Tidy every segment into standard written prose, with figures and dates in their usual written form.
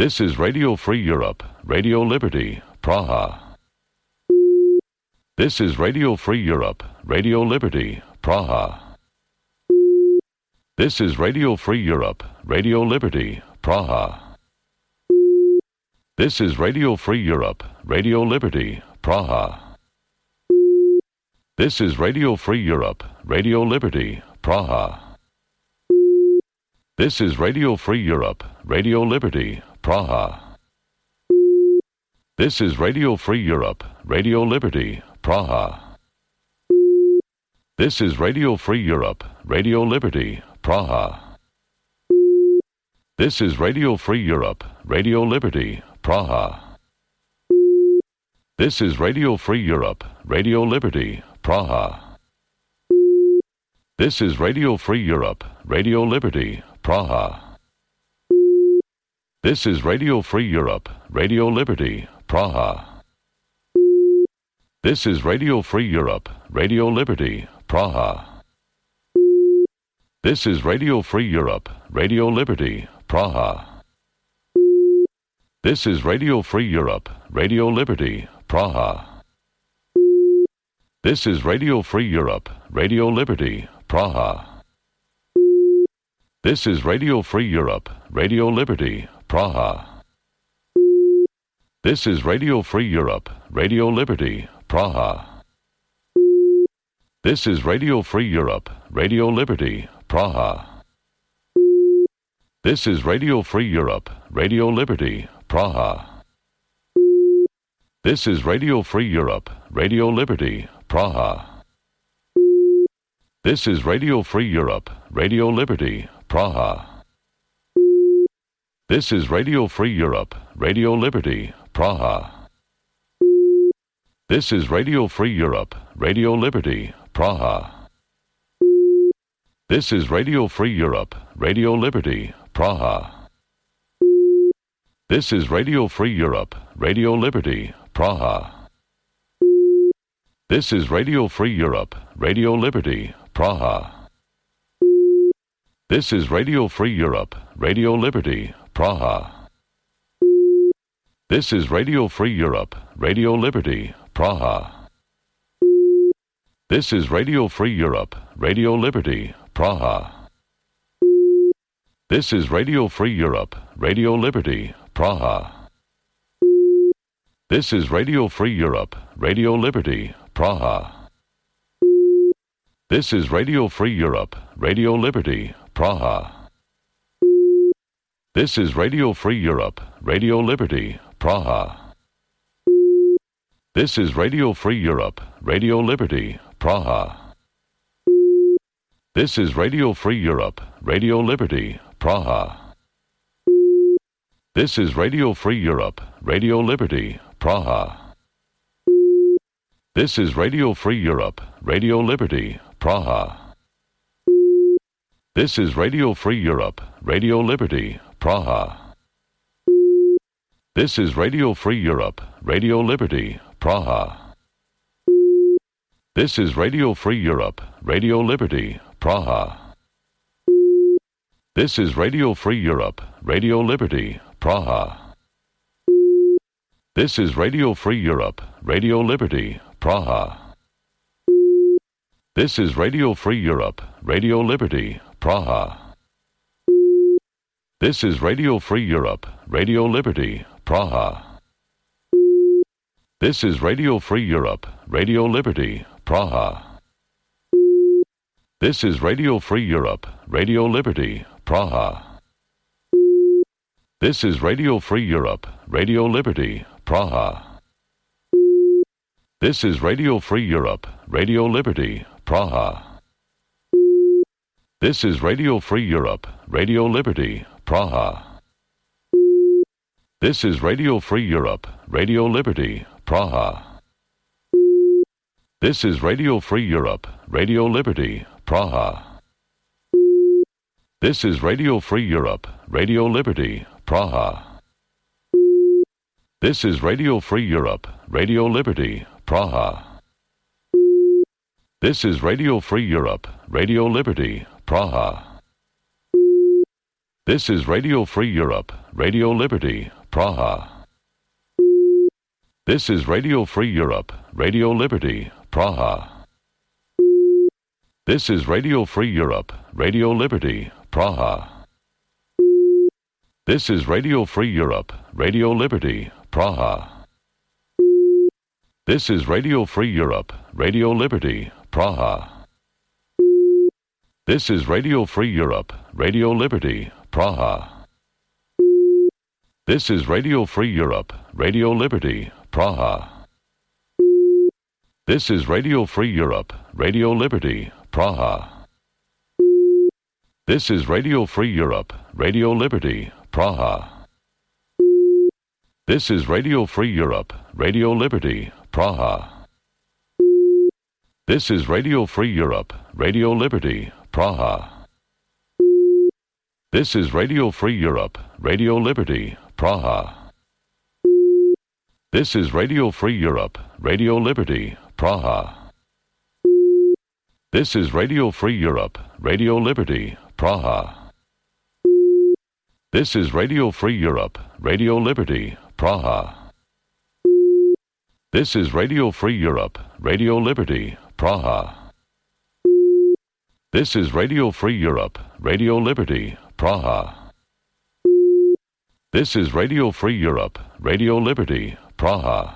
This is Radio Free Europe, Radio Liberty, Praha. This is Radio Free Europe, Radio Liberty, Praha. This is Radio Free Europe, Radio Liberty, Praha. This is Radio Free Europe, Radio Liberty, Praha. This is Radio Free Europe, Radio Liberty, Praha. This is Radio Free Europe, Radio Liberty, Praha. This is Radio Free Europe, Radio Liberty, Praha. This is Radio Free Europe, Radio Liberty, Praha. This is Radio Free Europe, Radio Liberty, Praha. This is Radio Free Europe, Radio Liberty, Praha. This is Radio Free Europe, Radio Liberty, Praha. This is Radio Free Europe, Radio Liberty, Praha. This is Radio Free Europe, Radio Liberty, Praha. This is Radio Free Europe, Radio Liberty, Praha. This is Radio Free Europe, Radio Liberty, Praha. This is Radio Free Europe, Radio Liberty, Praha. This is Radio Free Europe, Radio Liberty, Praha. This is Radio Free Europe, Radio Liberty, Praha. This is Radio Free Europe, Radio Liberty, Praha. This is Radio Free Europe, Radio Liberty, Praha. This is Radio Free Europe, Radio Liberty, Praha. This is Radio Free Europe, Radio Liberty, Praha. This is Radio Free Europe, Radio Liberty, Praha. This is Radio Free Europe, Radio Liberty, Praha. This is Radio Free Europe, Radio Liberty, Praha. This is Radio Free Europe, Radio Liberty, Praha. This is Radio Free Europe, Radio Liberty, Praha. This is Radio Free Europe, Radio Liberty, Praha. This is Radio Free Europe, Radio Liberty, Praha. This is Radio Free Europe, Radio Liberty, Praha. This is Radio Free Europe, Radio Liberty, Praha. This is Radio Free Europe, Radio Liberty, Praha. This is Radio Free Europe, Radio Liberty, Praha. This is Radio Free Europe, Radio Liberty, Praha. This is Radio Free Europe, Radio Liberty, Praha. This is Radio Free Europe, Radio Liberty, Praha. This is Radio Free Europe, Radio Liberty, Praha. This is Radio Free Europe, Radio Liberty, Praha. This is Radio Free Europe, Radio Liberty, Praha. This is Radio Free Europe, Radio Liberty, Praha. This is Radio Free Europe, Radio Liberty, Praha. This is Radio Free Europe, Radio Liberty, Praha. This is Radio Free Europe, Radio Liberty, Praha. This is Radio Free Europe, Radio Liberty, Praha. This is Radio Free Europe, Radio Liberty, Praha. This is Radio Free Europe, Radio Liberty, Praha. This is Radio Free Europe, Radio Liberty, Praha. This is Radio Free Europe, Radio Liberty, Praha. This is Radio Free Europe, Radio Liberty, Praha. This is Radio Free Europe, Radio Liberty, Praha. This is Radio Free Europe, Radio Liberty, Praha. This is Radio Free Europe, Radio Liberty, Praha. This is Radio Free Europe, Radio Liberty, Praha. This is Radio Free Europe, Radio Liberty, Praha. This is Radio Free Europe, Radio Liberty, Praha. This is Radio Free Europe, Radio Liberty, Praha. This is Radio Free Europe, Radio Liberty, Praha. This is Radio Free Europe, Radio Liberty, Praha. This is Radio Free Europe, Radio Liberty, Praha. This is Radio Free Europe, Radio Liberty, Praha. This is Radio Free Europe, Radio Liberty, Praha. This is Radio Free Europe, Radio Liberty, Praha. This is Radio Free Europe, Radio Liberty, Praha. This is Radio Free Europe, Radio Liberty, Praha. This is Radio Free Europe, Radio Liberty, Praha. This is Radio Free Europe, Radio Liberty, Praha. This is Radio Free Europe, Radio Liberty, Praha. This is Radio Free Europe, Radio Liberty, Praha. This is Radio Free Europe, Radio Liberty, Praha. This is Radio Free Europe, Radio Liberty, Praha. This is Radio Free Europe, Radio Liberty, Praha. This is Radio Free Europe, Radio Liberty, Praha. This is Radio Free Europe, Radio Liberty, Praha.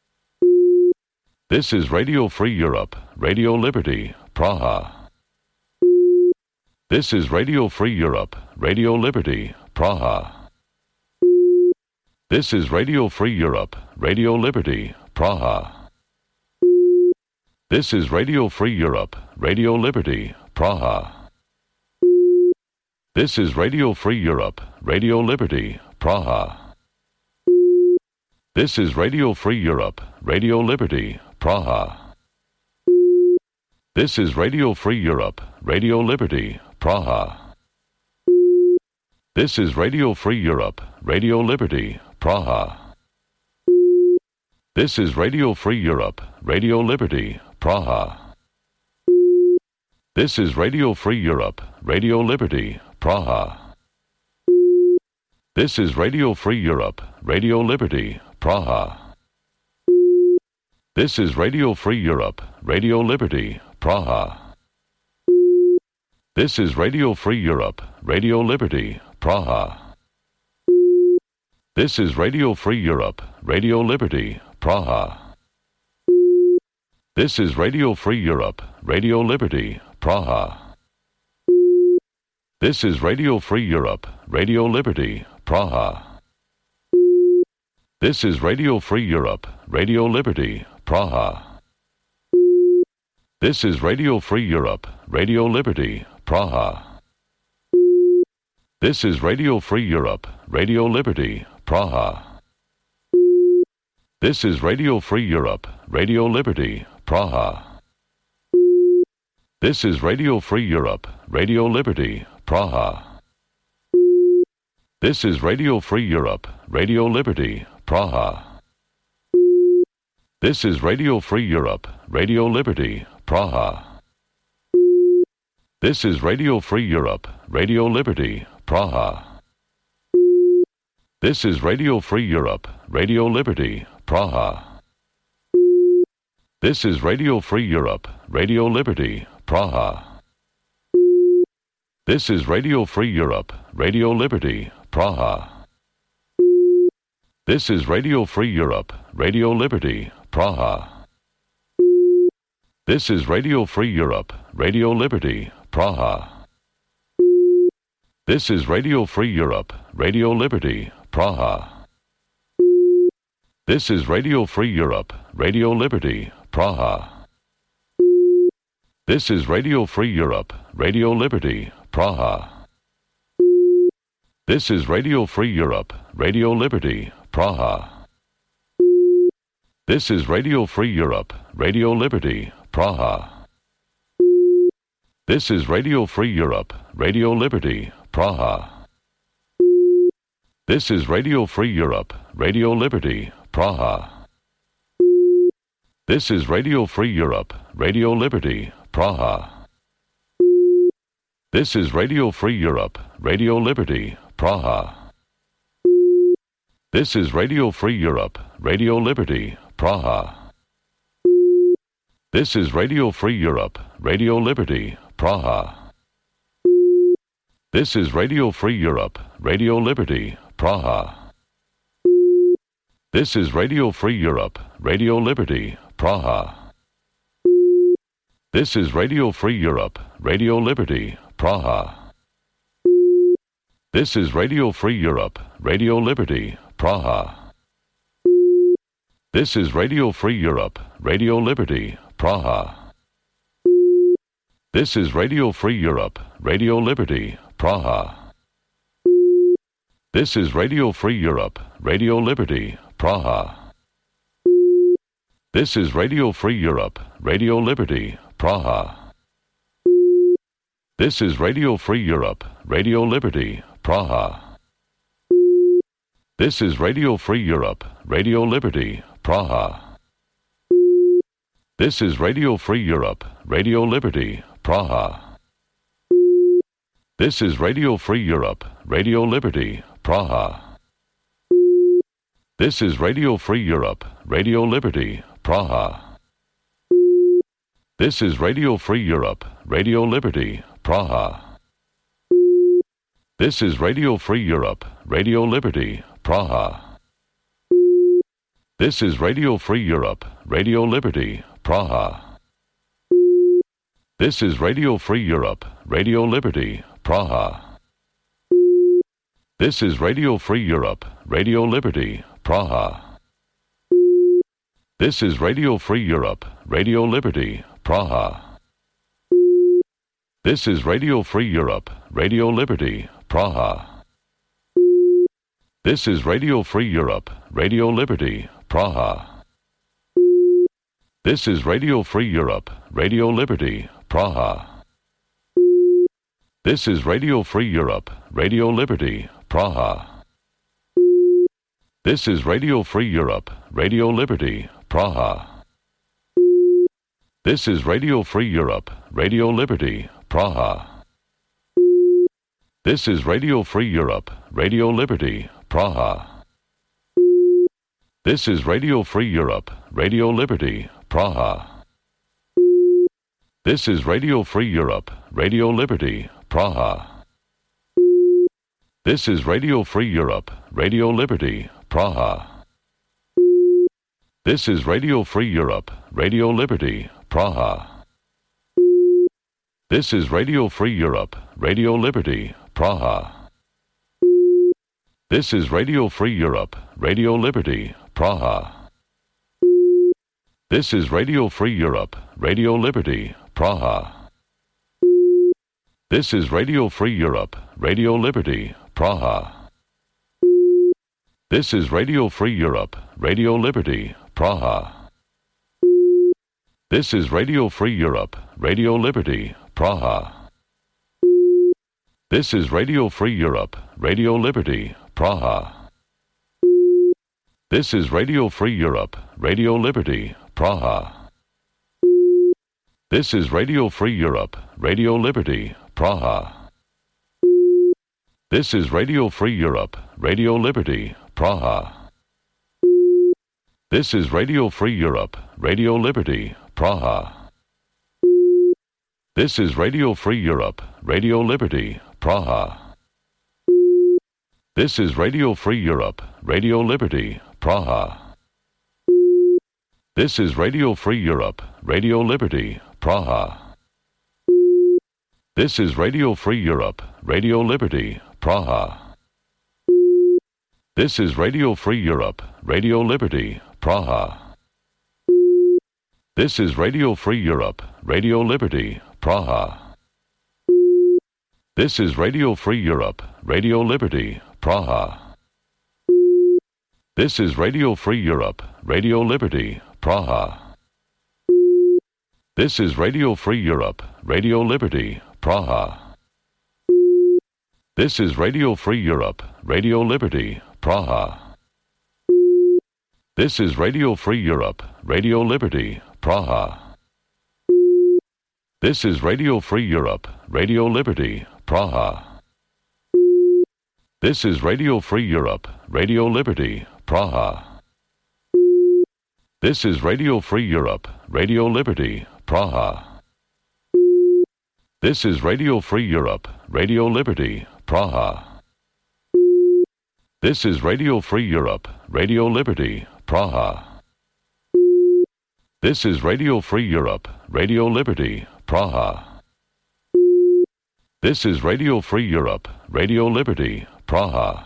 This is Radio Free Europe, Radio Liberty, Praha. This is Radio Free Europe, Radio Liberty, Praha. This is Radio Free Europe, Radio Liberty, Praha. This is Radio Free Europe, Radio Liberty, Praha. This is Radio Free Europe, Radio Liberty, Praha. This is Radio Free Europe, Radio Liberty, Praha. This is Radio Free Europe, Radio Liberty, Praha. This is Radio Free Europe, Radio Liberty, Praha. This is Radio Free Europe, Radio Liberty, Praha. This is Radio Free Europe, Radio Liberty, Praha. This is Radio Free Europe, Radio Liberty, Praha. This is Radio Free Europe, Radio Liberty, Praha. This is Radio Free Europe, Radio Liberty, Praha. This is Radio Free Europe, Radio Liberty, Praha. This is Radio Free Europe, Radio Liberty, Praha. This is Radio Free Europe, Radio Liberty, Praha. This is Radio Free Europe, Radio Liberty, Praha. This is Radio Free Europe, Radio Liberty, Praha. This is Radio Free Europe, Radio Liberty, Praha. This is Radio Free Europe, Radio Liberty, Praha. This is Radio Free Europe, Radio Liberty, Praha. This is Radio Free Europe, Radio Liberty, Praha. This is Radio Free Europe, Radio Liberty, Praha. This is Radio Free Europe, Radio Liberty, Praha. This is Radio Free Europe, Radio Liberty, Praha. This is Radio Free Europe, Radio Liberty, Praha. This is Radio Free Europe, Radio Liberty, Praha. This is Radio Free Europe, Radio Liberty, Praha. This is Radio Free Europe, Radio Liberty, Praha. This is Radio Free Europe, Radio Liberty, Praha. This is Radio Free Europe, Radio Liberty, Praha. This is Radio Free Europe, Radio Liberty, Praha. This is Radio Free Europe, Radio Liberty, Praha. This is Radio Free Europe, Radio Liberty, Praha. This is Radio Free Europe, Radio Liberty, Praha. This is Radio Free Europe, Radio Liberty, Praha. This is Radio Free Europe, Radio Liberty, Praha. This is Radio Free Europe, Radio Liberty, Praha. This is Radio Free Europe, Radio Liberty, Praha. This is Radio Free Europe, Radio Liberty, Praha. This is Radio Free Europe, Radio Liberty, Praha. This is Radio Free Europe, Radio Liberty, Praha. This is Radio Free Europe, Radio Liberty, Praha. This is Radio Free Europe, Radio Liberty, Praha. This is Radio Free Europe, Radio Liberty, Praha. This is Radio Free Europe, Radio Liberty, Praha. This is Radio Free Europe, Radio Liberty, Praha. This is Radio Free Europe, Radio Liberty, Praha. This is Radio Free Europe, Radio Liberty, Praha. This is Radio Free Europe, Radio Liberty, Praha. This is Radio Free Europe, Radio Liberty, Praha. This is Radio Free Europe, Radio Liberty, Praha. This is Radio Free Europe, Radio Liberty, Praha. This is Radio Free Europe, Radio Liberty, Praha. This is Radio Free Europe, Radio Liberty, Praha. This is Radio Free Europe, Radio Liberty, Praha. This is Radio Free Europe, Radio Liberty, Praha. This is Radio Free Europe, Radio Liberty, Praha. This is Radio Free Europe, Radio Liberty, Praha. This is Radio Free Europe, Radio Liberty, Praha. This is Radio Free Europe, Radio Liberty, Praha. This is Radio Free Europe, Radio Liberty, Praha. This is Radio Free Europe, Radio Liberty, Praha. This is Radio Free Europe, Radio Liberty, Praha. This is Radio Free Europe, Radio Liberty, Praha. This is Radio Free Europe, Radio Liberty, Praha. This is Radio Free Europe, Radio Liberty, Praha. This is Radio Free Europe, Radio Liberty, Praha. This is Radio Free Europe, Radio Liberty, Praha. This is Radio Free Europe, Radio Liberty, Praha. This is Radio Free Europe, Radio Liberty, Praha. This is Radio Free Europe, Radio Liberty, Praha. This is Radio Free Europe, Radio Liberty, Praha. This is Radio Free Europe, Radio Liberty, Praha. This is Radio Free Europe, Radio Liberty, Praha. This is Radio Free Europe, Radio Liberty, Praha. This is Radio Free Europe, Radio Liberty, Praha. This is Radio Free Europe, Radio Liberty, Praha. This is Radio Free Europe, Radio Liberty, Praha. This is Radio Free Europe, Radio Liberty, Praha. This is Radio Free Europe, Radio Liberty, Praha. This is Radio Free Europe, Radio Liberty, Praha. This is Radio Free Europe, Radio Liberty, Praha. This is Radio Free Europe, Radio Liberty, Praha. This is Radio Free Europe, Radio Liberty, Praha. This is Radio Free Europe, Radio Liberty, Praha. This is Radio Free Europe, Radio Liberty, Praha. This is Radio Free Europe, Radio Liberty, Praha. This is Radio Free Europe, Radio Liberty, Praha. This is Radio Free Europe, Radio Liberty, Praha. This is Radio Free Europe, Radio Liberty, Praha. This is Radio Free Europe, Radio Liberty, Praha. This is Radio Free Europe, Radio Liberty, Praha. This is Radio Free Europe, Radio Liberty, Praha. This is Radio Free Europe, Radio Liberty, Praha. This is Radio Free Europe, Radio Liberty, Praha. This is Radio Free Europe, Radio Liberty, Praha. This is Radio Free Europe, Radio Liberty, Praha. This is Radio Free Europe, Radio Liberty, Praha.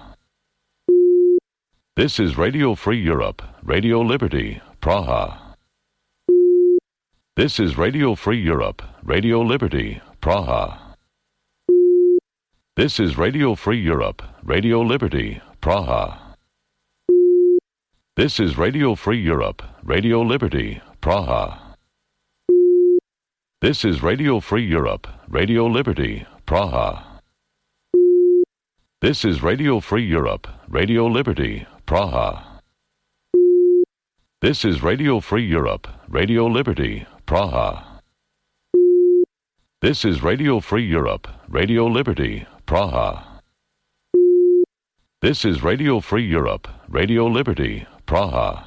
This is Radio Free Europe, Radio Liberty, Praha. This is Radio Free Europe, Radio Liberty, Praha. This is Radio Free Europe, Radio Liberty, Praha. This is Radio Free Europe, Radio Liberty, Praha. This is Radio Free Europe, Radio Liberty, Praha. This is Radio Free Europe, Radio Liberty, Praha. This is Radio Free Europe, Radio Liberty, Praha. This is Radio Free Europe, Radio Liberty, Praha. This is Radio Free Europe, Radio Liberty, Praha.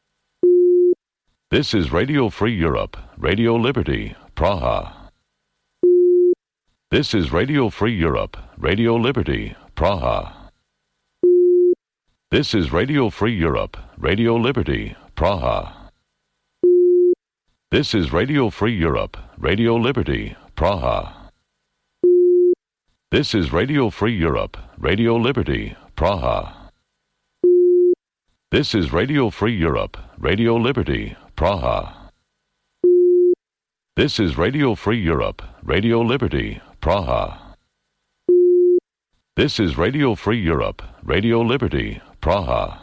This is Radio Free Europe, Radio Liberty, Praha. This is Radio Free Europe, Radio Liberty, Praha. This is Radio Free Europe, Radio Liberty, Praha. This is Radio Free Europe, Radio Liberty, Praha. This is Radio Free Europe, Radio Liberty, Praha. This is Radio Free Europe, Radio Liberty, Praha. This is Radio Free Europe, Radio Liberty, Praha. This is Radio Free Europe, Radio Liberty, Praha.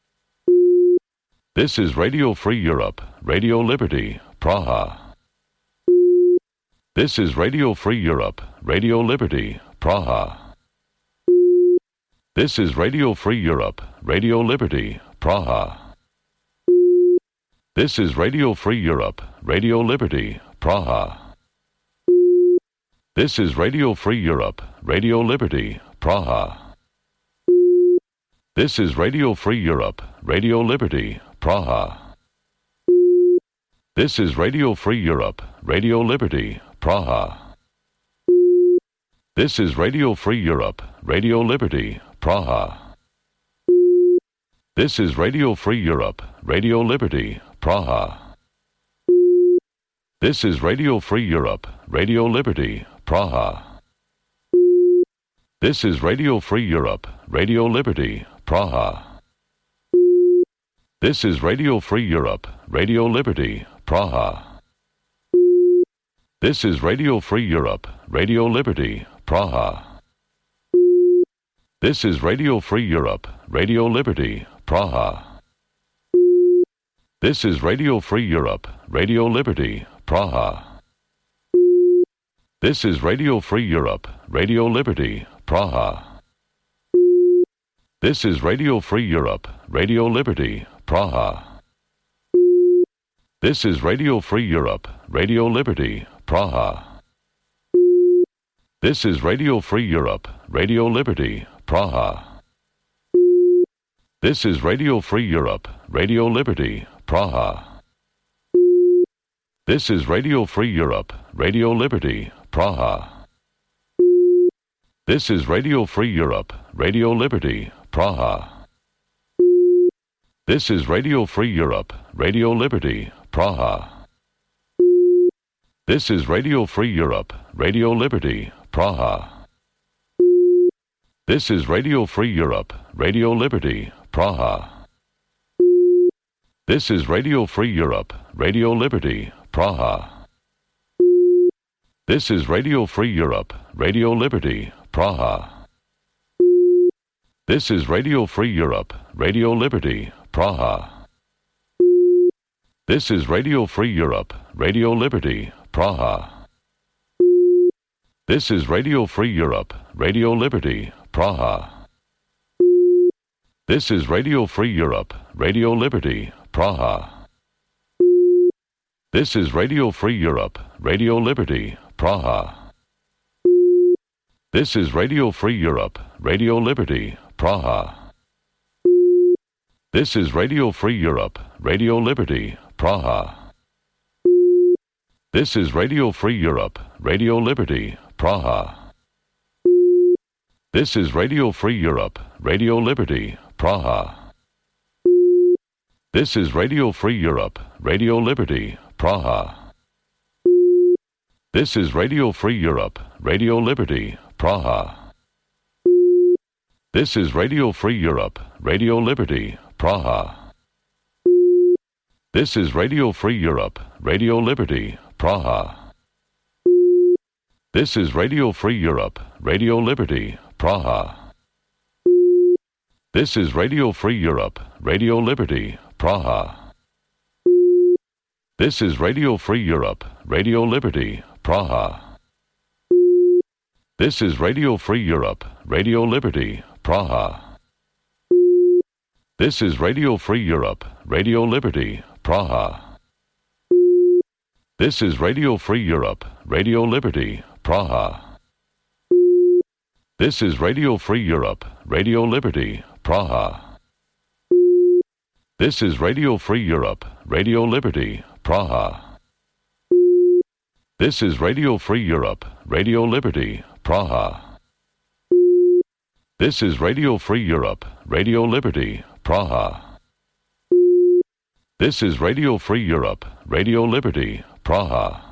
This is Radio Free Europe, Radio Liberty, Praha. This is Radio Free Europe, Radio Liberty, Praha. This is Radio Free Europe, Radio Liberty, Praha. This is Radio Free Europe, Radio Liberty, Praha. This is Radio Free Europe, Radio Liberty, Praha. This is Radio Free Europe, Radio Liberty, Praha. This is Radio Free Europe, Radio Liberty, Praha. This is Radio Free Europe, Radio Liberty, Praha. This is Radio Free Europe, Radio Liberty, Praha. This is Radio Free Europe, Radio Liberty, Praha. This is Radio Free Europe, Radio Liberty, Praha. This is Radio Free Europe, Radio Liberty, Praha. This is Radio Free Europe, Radio Liberty, Praha. This is Radio Free Europe, Radio Liberty, Praha. This is Radio Free Europe, Radio Liberty, Praha. This is Radio Free Europe, Radio Liberty, Praha. This is Radio Free Europe, Radio Liberty, Praha. This is Radio Free Europe, Radio Liberty, Praha. This is Radio Free Europe, Radio Liberty, Praha. This is Radio Free Europe, Radio Liberty, Praha. This is Radio Free Europe, Radio Liberty, Praha. This is Radio Free Europe, Radio Liberty, Praha. This is Radio Free Europe, Radio Liberty, Praha. This is Radio Free Europe, Radio Liberty, Praha. This is Radio Free Europe, Radio Liberty, Praha. This is Radio Free Europe, Radio Liberty, Praha. This is Radio Free Europe, Radio Liberty, Praha. This is Radio Free Europe, Radio Liberty, Praha. This is Radio Free Europe, Radio Liberty, Praha. This is Radio Free Europe, Radio Liberty, Praha. This is Radio Free Europe, Radio Liberty, Praha. This is Radio Free Europe, Radio Liberty, Praha. This is Radio Free Europe, Radio Liberty, Praha. This is Radio Free Europe, Radio Liberty, Praha. This is Radio Free Europe, Radio Liberty, Praha. This is Radio Free Europe, Radio Liberty, Praha. This is Radio Free Europe, Radio Liberty, Praha. This is Radio Free Europe, Radio Liberty, Praha. This is Radio Free Europe, Radio Liberty, Praha. This is Radio Free Europe, Radio Liberty, Praha. This is Radio Free Europe, Radio Liberty, Praha. This is Radio Free Europe, Radio Liberty, Praha. This is Radio Free Europe, Radio Liberty, Praha. This is Radio Free Europe, Radio Liberty, Praha. This is Radio Free Europe, Radio Liberty, Praha. This is Radio Free Europe, Radio Liberty, Praha. This is Radio Free Europe, Radio Liberty, Praha. This is Radio Free Europe, Radio Liberty, Praha. This is Radio Free Europe, Radio Liberty, Praha. This is Radio Free Europe, Radio Liberty, Praha. This is Radio Free Europe, Radio Liberty, Praha.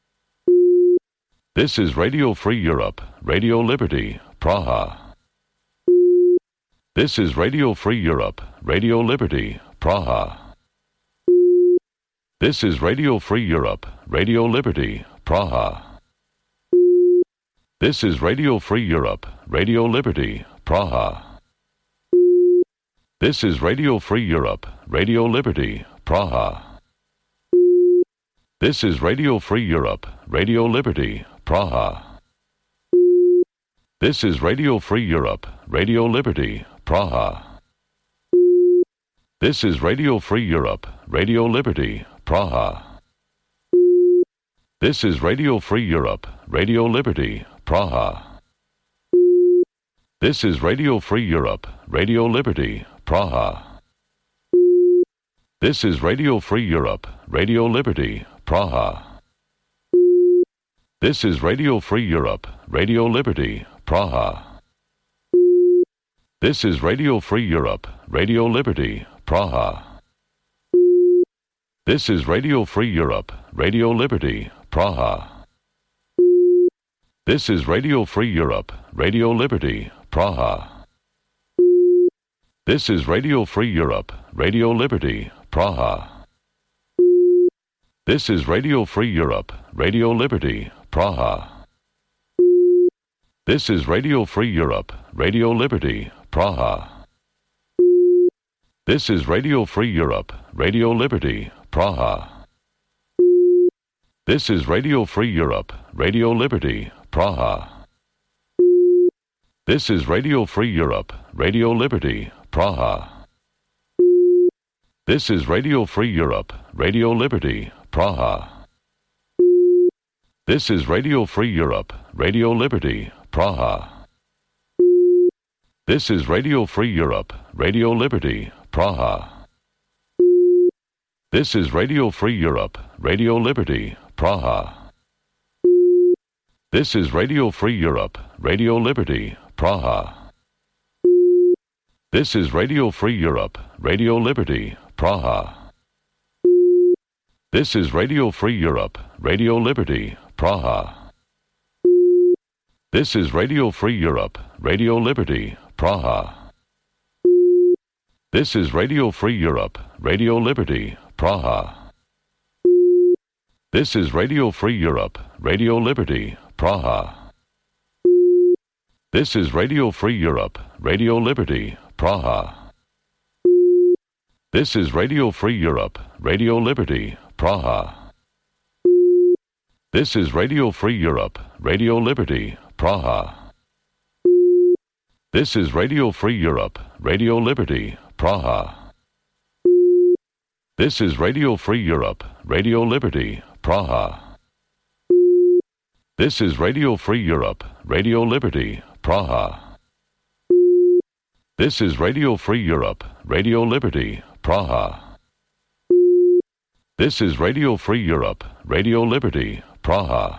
This is Radio Free Europe, Radio Liberty, Praha. This is Radio Free Europe, Radio Liberty, Praha. This is Radio Free Europe, Radio Liberty, Praha. This is Radio Free Europe, Radio Liberty, Praha. This is Radio Free Europe, Radio Liberty, Praha. This is Radio Free Europe, Radio Liberty, Praha. This is Radio Free Europe, Radio Liberty, Praha. This is Radio Free Europe, Radio Liberty, Praha. This is Radio Free Europe, Radio Liberty, Praha. This is Radio Free Europe, Radio Liberty, Praha. This is Radio Free Europe, Radio Liberty, Praha. This is Radio Free Europe, Radio Liberty, Praha. This is Radio Free Europe, Radio Liberty, Praha. This is Radio Free Europe, Radio Liberty, Praha. This is Radio Free Europe, Radio Liberty, Praha. This is Radio Free Europe, Radio Liberty, Praha. This is Radio Free Europe, Radio Liberty, Praha. This is Radio Free Europe, Radio Liberty, Praha. This is Radio Free Europe, Radio Liberty, Praha. This is Radio Free Europe, Radio Liberty, Praha. This is Radio Free Europe, Radio Liberty, Praha. This is Radio Free Europe, Radio Liberty, Praha. This is Radio Free Europe, Radio Liberty, Praha. This is Radio Free Europe, Radio Liberty, Praha. This is Radio Free Europe, Radio Liberty, Praha. This is Radio Free Europe, Radio Liberty, Praha. This is Radio Free Europe, Radio Liberty, Praha. This is Radio Free Europe, Radio Liberty, Praha. This is Radio Free Europe, Radio Liberty, Praha. This is Radio Free Europe, Radio Liberty, Praha. This is Radio Free Europe, Radio Liberty, Praha. This is Radio Free Europe, Radio Liberty, Praha. This is Radio Free Europe, Radio Liberty, Praha. This is Radio Free Europe, Radio Liberty, Praha. This is Radio Free Europe, Radio Liberty, Praha. This is Radio Free Europe, Radio Liberty, Praha. This is Radio Free Europe, Radio Liberty, Praha. This is Radio Free Europe, Radio Liberty, Praha. This is Radio Free Europe, Radio Liberty, Praha.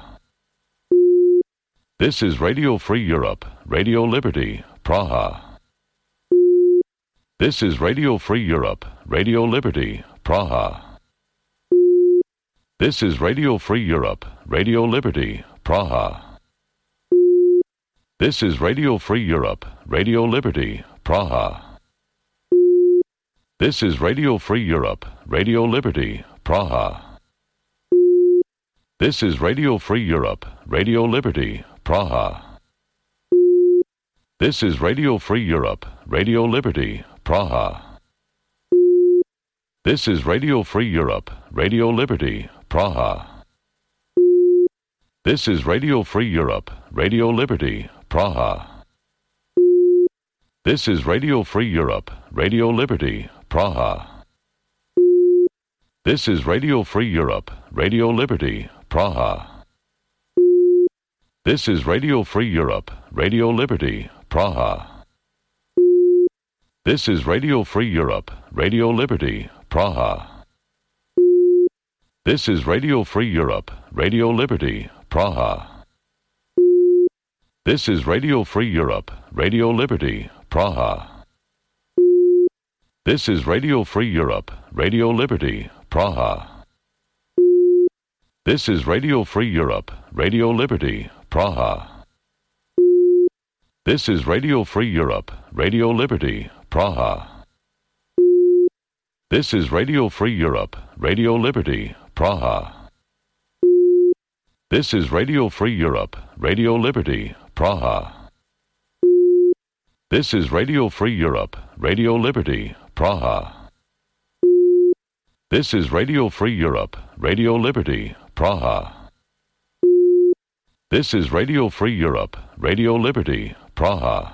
This is Radio Free Europe, Radio Liberty, Praha. This is Radio Free Europe, Radio Liberty, Praha. This is Radio Free Europe, Radio Liberty, Praha. This is Radio Free Europe, Radio Liberty, Praha. This is Radio Free Europe, Radio Liberty, Praha. This is Radio Free Europe, Radio Liberty, Praha. This is Radio Free Europe, Radio Liberty, Praha. This is Radio Free Europe, Radio Liberty, Praha. This is Radio Free Europe, Radio Liberty, Praha. This is Radio Free Europe, Radio Liberty, Praha. This is Radio Free Europe, Radio Liberty, Praha. This is Radio Free Europe, Radio Liberty, Praha. This is Radio Free Europe, Radio Liberty, Praha. This is Radio Free Europe, Radio Liberty, Praha. This is Radio Free Europe, Radio Liberty, Praha. This is Radio Free Europe, Radio Liberty, Praha. This is Radio Free Europe, Radio Liberty, Praha. This is Radio Free Europe, Radio Liberty, Praha. This is Radio Free Europe, Radio Liberty, Praha. This is Radio Free Europe, Radio Liberty, Praha. This is Radio Free Europe, Radio Liberty, Praha. This is Radio Free Europe, Radio Liberty, Praha. This is Radio Free Europe, Radio Liberty, Praha.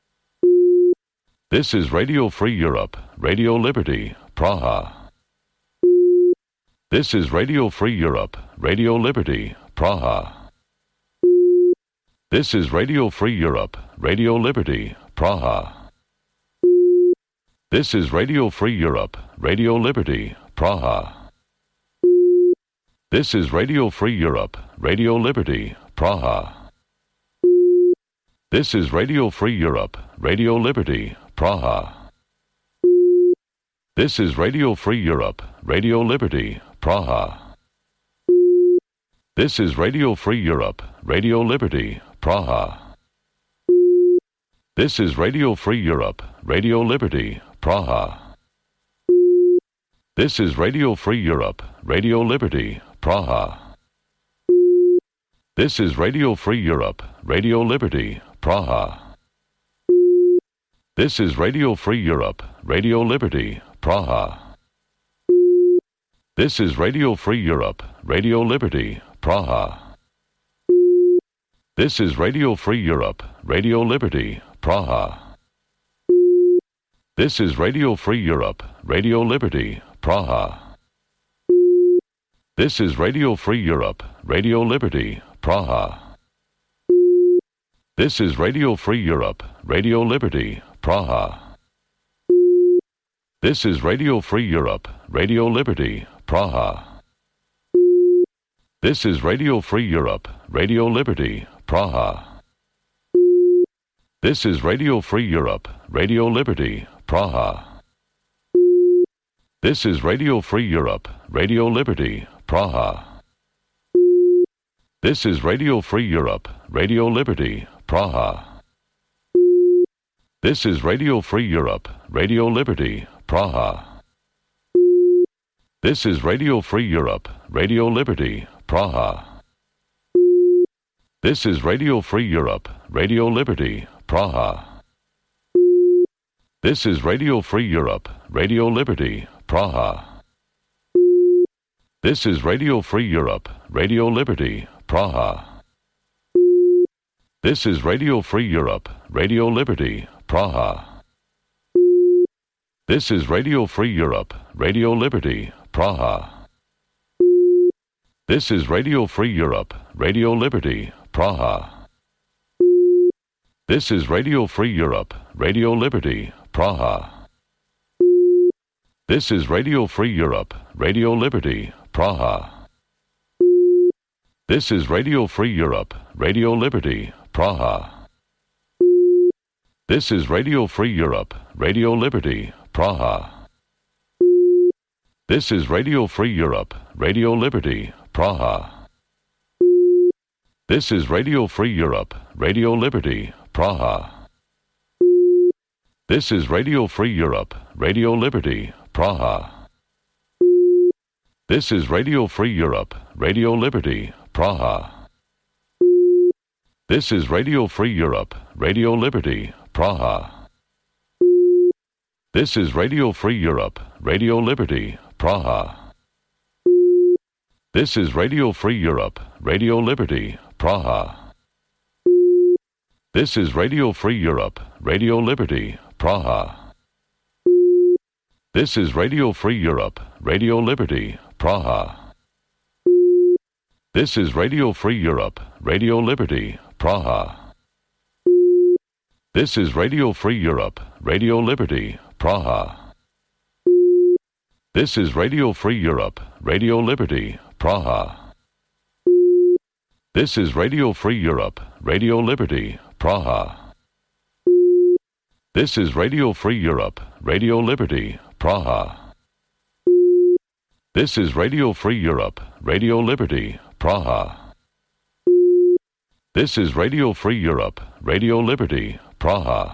This is Radio Free Europe, Radio Liberty, Praha. This is Radio Free Europe, Radio Liberty, Praha. This is Radio Free Europe, Radio Liberty, Praha. This is Radio Free Europe, Radio Liberty, Praha. This is Radio Free Europe, Radio Liberty, Praha. This is Radio Free Europe, Radio Liberty, Praha. This is Radio Free Europe, Radio Liberty, Praha. This is Radio Free Europe, Radio Liberty, Praha. This is Radio Free Europe, Radio Liberty, Praha. This is Radio Free Europe, Radio Liberty, Praha. This is Radio Free Europe, Radio Liberty, Praha. This is Radio Free Europe, Radio Liberty, Praha. This is Radio Free Europe, Radio Liberty, Praha. This is Radio Free Europe, Radio Liberty, Praha. This is Radio Free Europe, Radio Liberty, Praha. This is Radio Free Europe, Radio Liberty, Praha. This is Radio Free Europe, Radio Liberty, Praha. This is Radio Free Europe, Radio Liberty, Praha. This is Radio Free Europe, Radio Liberty, Praha. This is Radio Free Europe, Radio Liberty, Praha. This is Radio Free Europe, Radio Liberty, Praha. This is Radio Free Europe, Radio Liberty, Praha. This is Radio Free Europe, Radio Liberty, Praha. This is Radio Free Europe, Radio Liberty, Praha. This is Radio Free Europe, Radio Liberty, Praha. This is Radio Free Europe, Radio Liberty, Praha. This is Radio Free Europe, Radio Liberty, Praha. This is Radio Free Europe, Radio Liberty, Praha. This is Radio Free Europe, Radio Liberty, Praha. This is Radio Free Europe, Radio Liberty, Praha. This is Radio Free Europe, Radio Liberty, Praha. This is Radio Free Europe, Radio Liberty, Praha. This is Radio Free Europe, Radio Liberty, Praha. This is Radio Free Europe, Radio Liberty, Praha. This is Radio Free Europe, Radio Liberty, Praha. This is Radio Free Europe, Radio Liberty, Praha. This is Radio Free Europe, Radio Liberty, Praha. This is Radio Free Europe, Radio Liberty, Praha. This is Radio Free Europe, Radio Liberty, Praha. This is Radio Free Europe, Radio Liberty, Praha. This is Radio Free Europe, Radio Liberty, Praha. This is Radio Free Europe, Radio Liberty, Praha. This is Radio Free Europe, Radio Liberty, Praha. This is Radio Free Europe, Radio Liberty, Praha. This is Radio Free Europe, Radio Liberty, Praha. This is Radio Free Europe, Radio Liberty, Praha. This is Radio Free Europe, Radio Liberty, Praha. This is Radio Free Europe, Radio Liberty, Praha. This is Radio Free Europe, Radio Liberty, Praha. This is Radio Free Europe, Radio Liberty, Praha.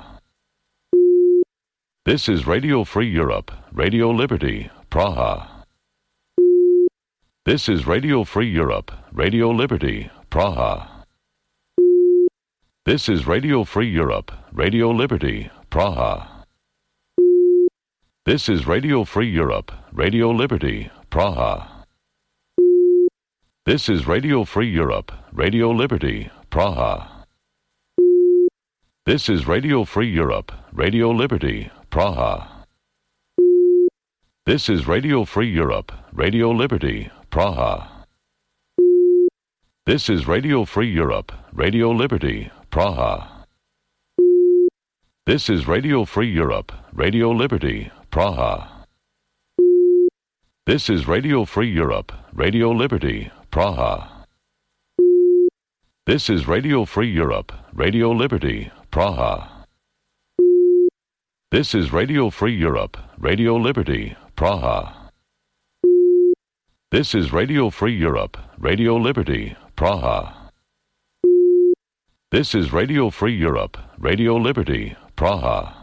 This is Radio Free Europe, Radio Liberty, Praha. This is Radio Free Europe, Radio Liberty, Praha. This is Radio Free Europe, Radio Liberty, Praha. This is Radio Free Europe, Radio Liberty, Praha. This is Radio Free Europe, Radio Liberty, Praha. This is Radio Free Europe, Radio Liberty, Praha. This is Radio Free Europe, Radio Liberty, Praha. This is Radio Free Europe, Radio Liberty, Praha. This is Radio Free Europe, Radio Liberty, Praha. This is Radio Free Europe, Radio Liberty, Praha. This is Radio Free Europe, Radio Liberty, Praha. This is Radio Free Europe, Radio Liberty, Praha. This is Radio Free Europe, Radio Liberty, Praha. This is Radio Free Europe, Radio Liberty, Praha.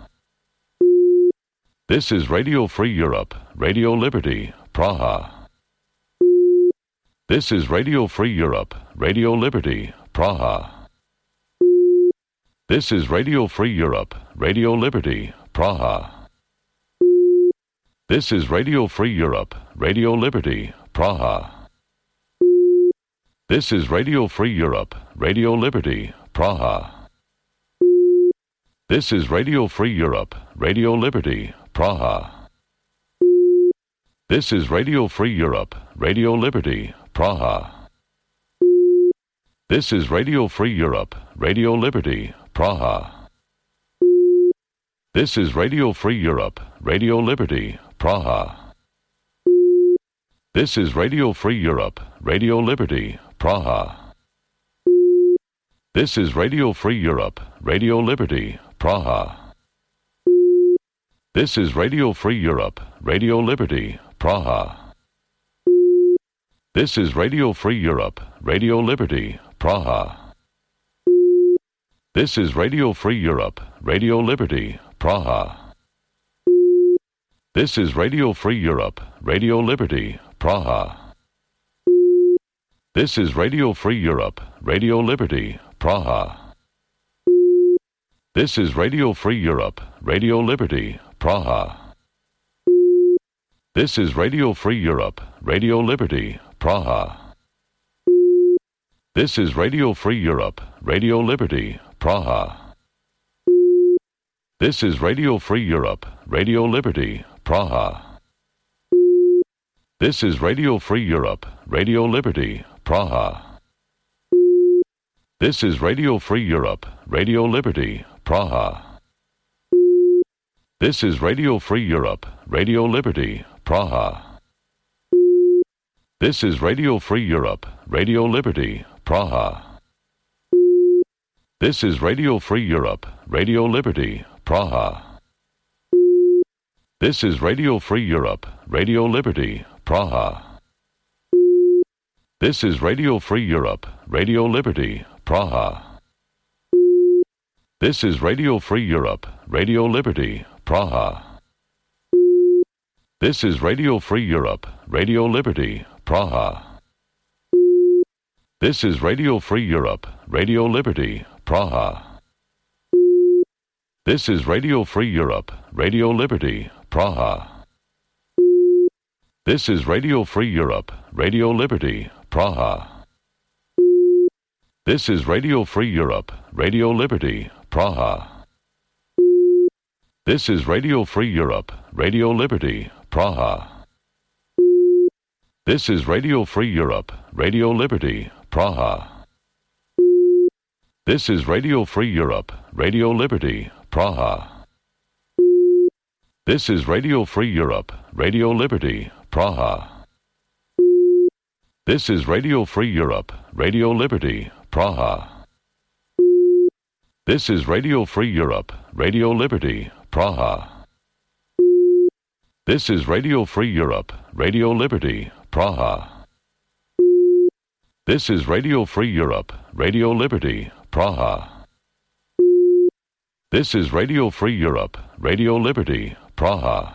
This is Radio Free Europe, Radio Liberty, Praha. This is Radio Free Europe, Radio Liberty, Praha. This is Radio Free Europe, Radio Liberty, Praha. This is Radio Free Europe, Radio Liberty, Praha. This is Radio Free Europe, Radio Liberty, Praha. This is Radio Free Europe, Radio Liberty, Praha. This is Radio Free Europe, Radio Liberty, Praha. This is Radio Free Europe, Radio Liberty, Praha. This is Radio Free Europe, Radio Liberty, Praha. This is Radio Free Europe, Radio Liberty, Praha. This is Radio Free Europe, Radio Liberty, Praha. This is Radio Free Europe, Radio Liberty, Praha. This is Radio Free Europe, Radio Liberty, Praha. This is Radio Free Europe, Radio Liberty, Praha. This is Radio Free Europe, Radio Liberty, Praha. This is Radio Free Europe, Radio Liberty, Praha. This is Radio Free Europe, Radio Liberty, Praha. This is Radio Free Europe, Radio Liberty, Praha. This is Radio Free Europe, Radio Liberty, Praha. This is Radio Free Europe, Radio Liberty, Praha. This is Radio Free Europe, Radio Liberty, Praha. This is Radio Free Europe, Radio Liberty, Praha. This is Radio Free Europe, Radio Liberty, Praha. This is Radio Free Europe, Radio Liberty, Praha. This is Radio Free Europe, Radio Liberty, Praha. This is Radio Free Europe, Radio Liberty, Praha. This is Radio Free Europe, Radio Liberty, Praha. This is Radio Free Europe, Radio Liberty, Praha. This is Radio Free Europe, Radio Liberty, Praha. This is Radio Free Europe, Radio Liberty, Praha. This is Radio Free Europe, Radio Liberty, Praha. This is Radio Free Europe, Radio Liberty, Praha. This is Radio Free Europe, Radio Liberty, Praha. This is Radio Free Europe, Radio Liberty, Praha. This is Radio Free Europe, Radio Liberty, Praha. This is Radio Free Europe, Radio Liberty, Praha. This is Radio Free Europe, Radio Liberty, Praha. This is Radio Free Europe, Radio Liberty, Praha. This is Radio Free Europe, Radio Liberty, Praha. This is Radio Free Europe, Radio Liberty, Praha. This is Radio Free Europe, Radio Liberty, Praha. This is Radio Free Europe, Radio Liberty, Praha.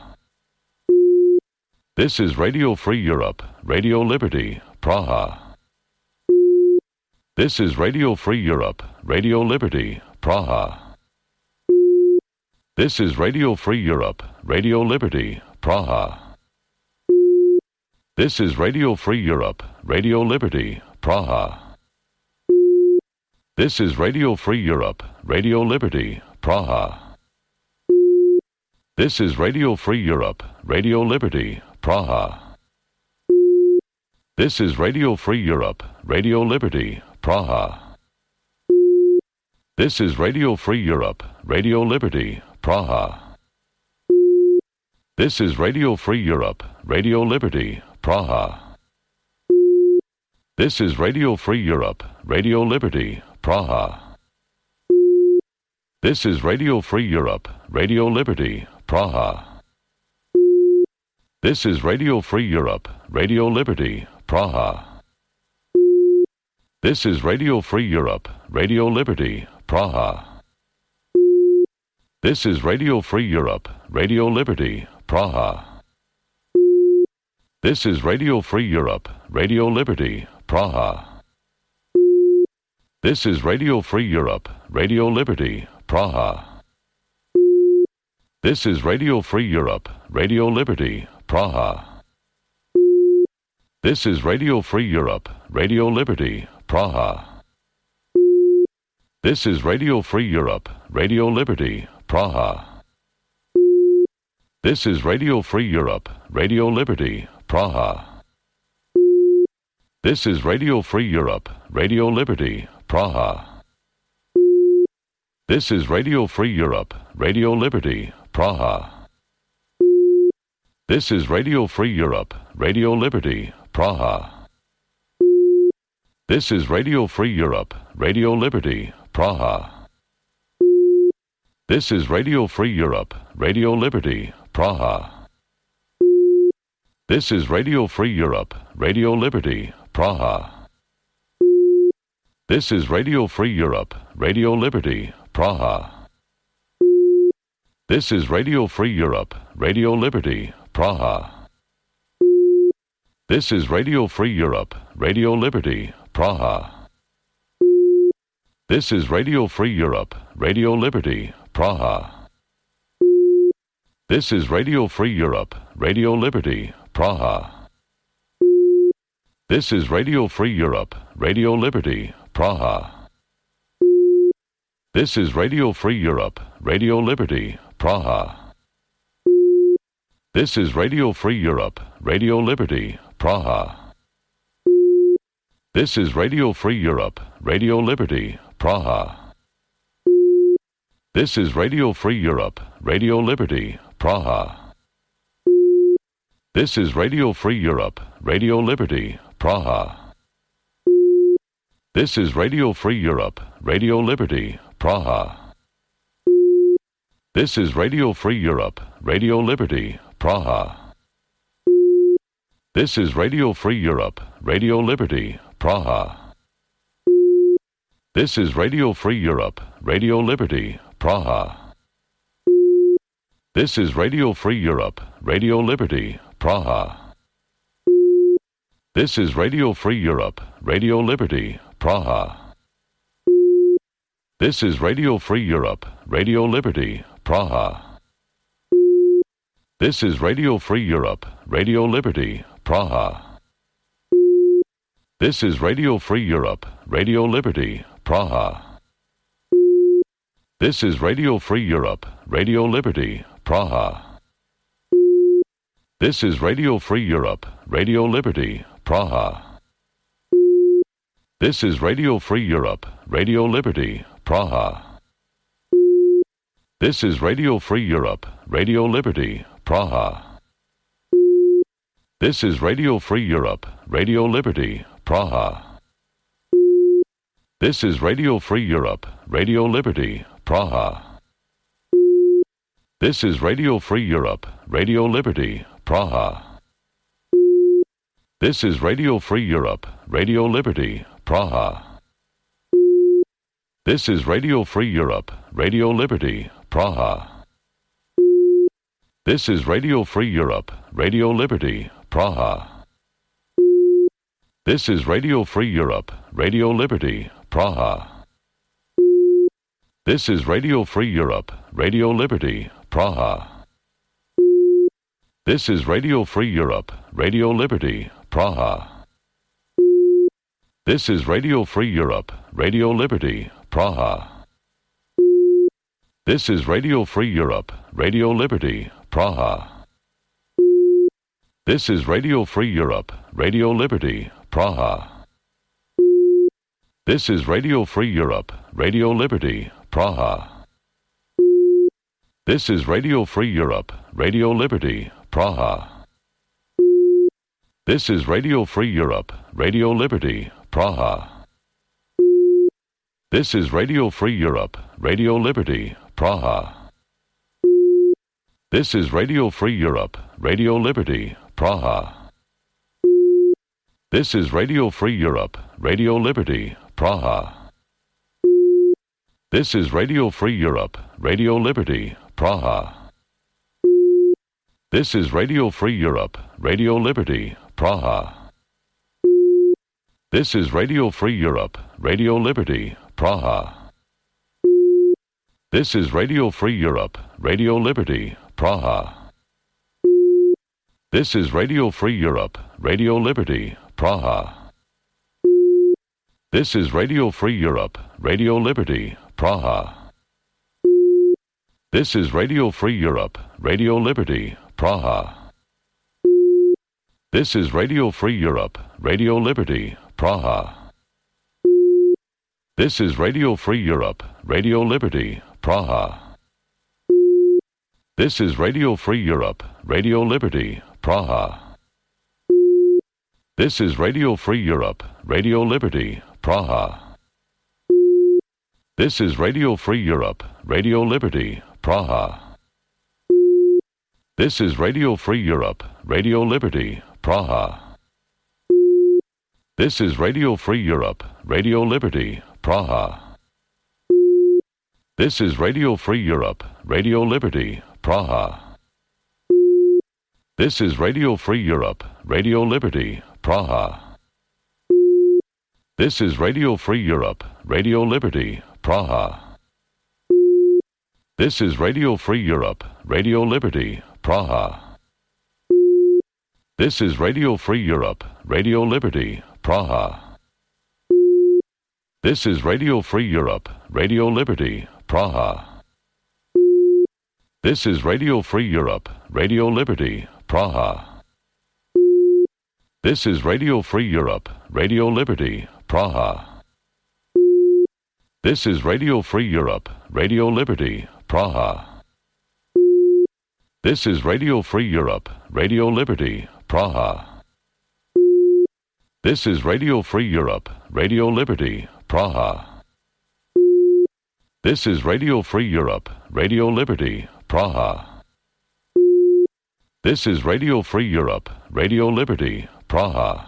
This is Radio Free Europe, Radio Liberty, Praha. This is Radio Free Europe, Radio Liberty, Praha. This is Radio Free Europe, Radio Liberty, Praha. This is Radio Free Europe, Radio Liberty, Praha. This is Radio Free Europe, Radio Liberty, Praha. This is Radio Free Europe, Radio Liberty, Praha. This is Radio Free Europe, Radio Liberty, Praha. This is Radio Free Europe, Radio Liberty, Praha. This is Radio Free Europe, Radio Liberty, Praha. This is Radio Free Europe, Radio Liberty, Praha. This is Radio Free Europe, Radio Liberty, Praha. This is Radio Free Europe, Radio Liberty, Praha. This is Radio Free Europe, Radio Liberty, Praha. This is Radio Free Europe, Radio Liberty, Praha. This is Radio Free Europe, Radio Liberty, Praha. This is Radio Free Europe, Radio Liberty, Praha. This is Radio Free Europe, Radio Liberty, Praha. This is Radio Free Europe, Radio Liberty, Praha. This is Radio Free Europe, Radio Liberty, Praha. This is Radio Free Europe, Radio Liberty, Praha. This is Radio Free Europe, Radio Liberty, Praha. This is Radio Free Europe, Radio Liberty, Praha. This is Radio Free Europe, Radio Liberty, Praha. This is Radio Free Europe, Radio Liberty, Praha. This is Radio Free Europe, Radio Liberty, Praha. This is Radio Free Europe, Radio Liberty, Praha. This is Radio Free Europe, Radio Liberty, Praha. This is Radio Free Europe, Radio Liberty, Praha. This is Radio Free Europe, Radio Liberty, Praha. This is Radio Free Europe, Radio Liberty, Praha. This is Radio Free Europe, Radio Liberty, Praha. This is Radio Free Europe, Radio Liberty, Praha. This is Radio Free Europe, Radio Liberty, Praha. This is Radio Free Europe, Radio Liberty, Praha. This is Radio Free Europe, Radio Liberty, Praha. This is Radio Free Europe, Radio Liberty, Praha. This is Radio Free Europe, Radio Liberty, Praha. This is Radio Free Europe, Radio Liberty, Praha. This is Radio Free Europe, Radio Liberty, Praha. This is Radio Free Europe, Radio Liberty, Praha. This is Radio Free Europe, Radio Liberty, Praha. This is Radio Free Europe, Radio Liberty, Praha. This is Radio Free Europe, Radio Liberty, Praha. This is Radio Free Europe, Radio Liberty, Praha. This is Radio Free Europe, Radio Liberty, Praha. This is Radio Free Europe, Radio Liberty, Praha. This is Radio Free Europe, Radio Liberty, Praha. This is Radio Free Europe, Radio Liberty, Praha. This is Radio Free Europe, Radio Liberty, Praha. This is Radio Free Europe, Radio Liberty, Praha. This is Radio Free Europe, Radio Liberty, Praha. This is Radio Free Europe, Radio Liberty, Praha. This is Radio Free Europe, Radio Liberty, Praha. This is Radio Free Europe, Radio Liberty, Praha. This is Radio Free Europe, Radio Liberty, Praha. This is Radio Free Europe, Radio Liberty, Praha. This is Radio Free Europe, Radio Liberty, Praha. This is Radio Free Europe, Radio Liberty, Praha. This is Radio Free Europe, Radio Liberty, Praha. This is Radio Free Europe, Radio Liberty, Praha. This is Radio Free Europe, Radio Liberty, Praha. This is Radio Free Europe, Radio Liberty, Praha. This is Radio Free Europe, Radio Liberty, Praha. This is Radio Free Europe, Radio Liberty, Praha. This is Radio Free Europe, Radio Liberty, Praha. This is Radio Free Europe, Radio Liberty, Praha. This is Radio Free Europe, Radio Liberty, Praha. This is Radio Free Europe, Radio Liberty, Praha. This is Radio Free Europe, Radio Liberty, Praha. This is Radio Free Europe, Radio Liberty, Praha. This is Radio Free Europe, Radio Liberty, Praha. This is Radio Free Europe, Radio Liberty, Praha. This is Radio Free Europe, Radio Liberty, Praha. This is Radio Free Europe, Radio Liberty, Praha. This is Radio Free Europe, Radio Liberty, Praha. This is Radio Free Europe, Radio Liberty, Praha. This is Radio Free Europe, Radio Liberty, Praha. This is Radio Free Europe, Radio Liberty, Praha. This is Radio Free Europe, Radio Liberty, Praha. This is Radio Free Europe, Radio Liberty, Praha. This is Radio Free Europe, Radio Liberty, Praha. This is Radio Free Europe, Radio Liberty, Praha. This is Radio Free Europe, Radio Liberty, Praha. This is Radio Free Europe, Radio Liberty, Praha. This is Radio Free Europe, Radio Liberty, Praha. This is Radio Free Europe, Radio Liberty, Praha. This is Radio Free Europe, Radio Liberty, Praha. This is Radio Free Europe, Radio Liberty, Praha. This is Radio Free Europe, Radio Liberty, Praha. This is Radio Free Europe, Radio Liberty, Praha. This is Radio Free Europe, Radio Liberty, Praha. This is Radio Free Europe, Radio Liberty, Praha. This is Radio Free Europe, Radio Liberty, Praha. This is Radio Free Europe, Radio Liberty, Praha. This is Radio Free Europe, Radio Liberty, Praha.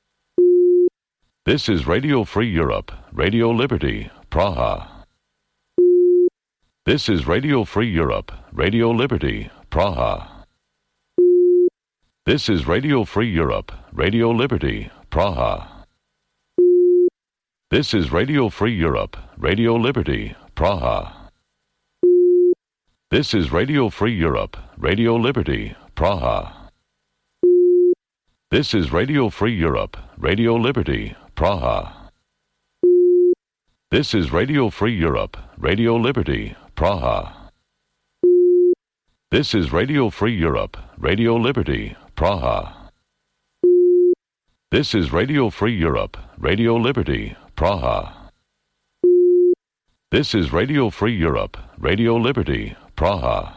This is Radio Free Europe, Radio Liberty, Praha. This is Radio Free Europe, Radio Liberty, Praha. This is Radio Free Europe, Radio Liberty, Praha. This is Radio Free Europe, Radio Liberty, Praha. This is Radio Free Europe, Radio Liberty, Praha. This is Radio Free Europe, Radio Liberty, Praha. This is Radio Free Europe, Radio Liberty, Praha. This is Radio Free Europe, Radio Liberty, Praha. This is Radio Free Europe, Radio Liberty, Praha. This is Radio Free Europe, Radio Liberty, Praha.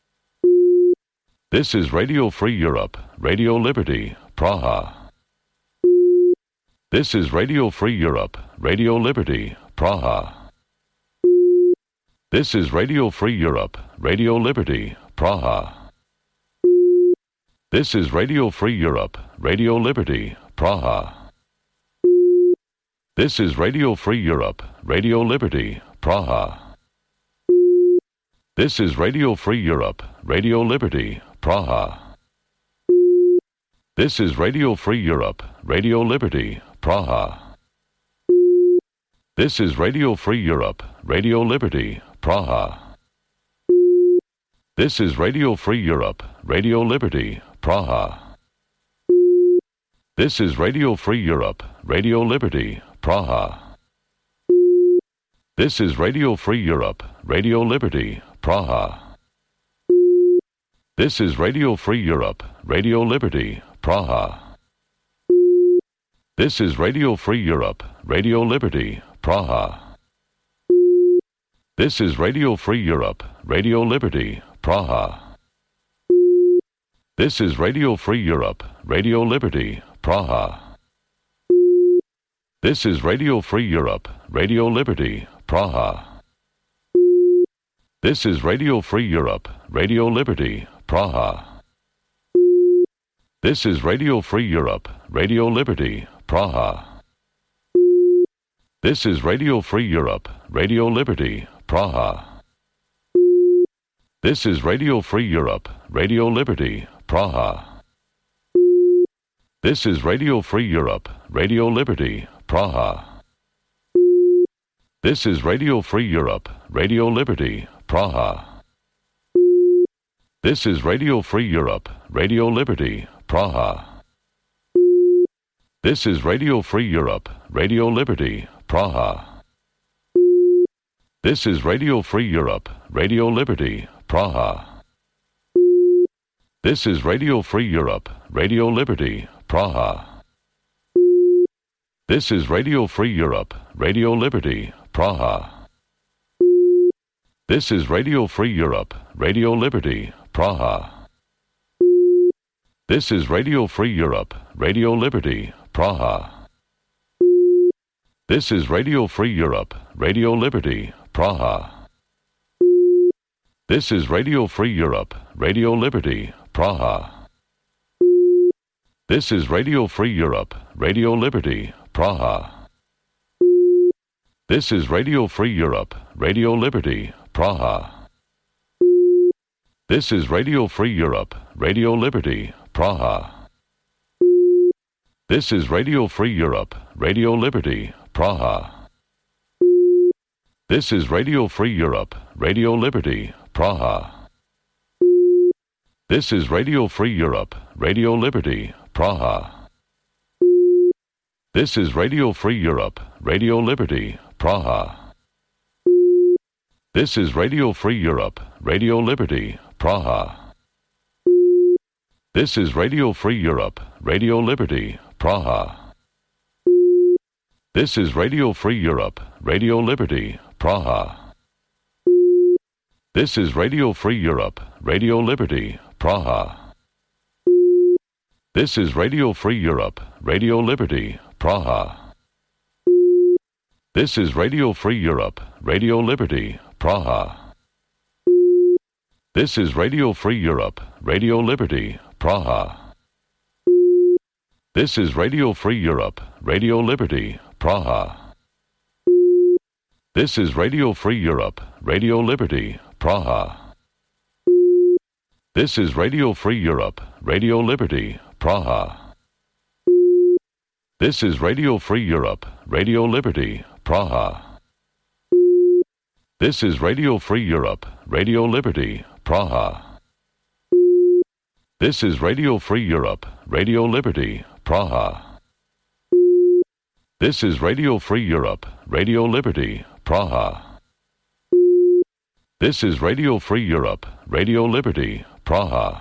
This is Radio Free Europe, Radio Liberty, Praha. This is Radio Free Europe, Radio Liberty, Praha. This is Radio Free Europe, Radio Liberty, Praha. This is Radio Free Europe, Radio Liberty, Praha. This is Radio Free Europe, Radio Liberty, Praha. This is Radio Free Europe, Radio Liberty, Praha. This is Radio Free Europe, Radio Liberty, Praha. This is Radio Free Europe, Radio Liberty, Praha. This is Radio Free Europe, Radio Liberty, Praha. This is Radio Free Europe, Radio Liberty, Praha. This is Radio Free Europe, Radio Liberty, Praha. This is Radio Free Europe, Radio Liberty, Praha. This is Radio Free Europe, Radio Liberty, Praha. This is Radio Free Europe, Radio Liberty, Praha. This is Radio Free Europe, Radio Liberty, Praha. This is Radio Free Europe, Radio Liberty, Praha. This is Radio Free Europe, Radio Liberty, Praha. This is Radio Free Europe, Radio Liberty, Praha. This is Radio Free Europe, Radio Liberty, Praha. This is Radio Free Europe, Radio Liberty, Praha. This is Radio Free Europe, Radio Liberty, Praha. This is Radio Free Europe, Radio Liberty, Praha. This is Radio Free Europe, Radio Liberty, Praha. This is Radio Free Europe, Radio Liberty, Praha. This is Radio Free Europe, Radio Liberty, Praha. This is Radio Free Europe, Radio Liberty, Praha. This is Radio Free Europe, Radio Liberty, Praha. This is Radio Free Europe, Radio Liberty, Praha. This is Radio Free Europe, Radio Liberty, Praha. This is Radio Free Europe, Radio Liberty, Praha. This is Radio Free Europe, Radio Liberty, Praha. This is Radio Free Europe, Radio Liberty, Praha. This is Radio Free Europe, Radio Liberty, Praha. This is Radio Free Europe, Radio Liberty, Praha. This is Radio Free Europe, Radio Liberty, Praha. This is Radio Free Europe, Radio Liberty, Praha. This is Radio Free Europe, Radio Liberty, Praha. This is Radio Free Europe, Radio Liberty, Praha. This is Radio Free Europe, Radio Liberty, Praha. This is Radio Free Europe, Radio Liberty, Praha. This is Radio Free Europe, Radio Liberty, Praha. This is Radio Free Europe, Radio Liberty, Praha. This is Radio Free Europe, Radio Liberty, Praha. This is Radio Free Europe, Radio Liberty, Praha. This is Radio Free Europe, Radio Liberty, Praha. This is Radio Free Europe, Radio Liberty, Praha. This is Radio Free Europe, Radio Liberty, Praha. This is Radio Free Europe, Radio Liberty, Praha. This is Radio Free Europe, Radio Liberty, Praha. This is Radio Free Europe, Radio Liberty, Praha. This is Radio Free Europe, Radio Liberty, Praha. This is Radio Free Europe, Radio Liberty, Praha. This is Radio Free Europe, Radio Liberty, Praha.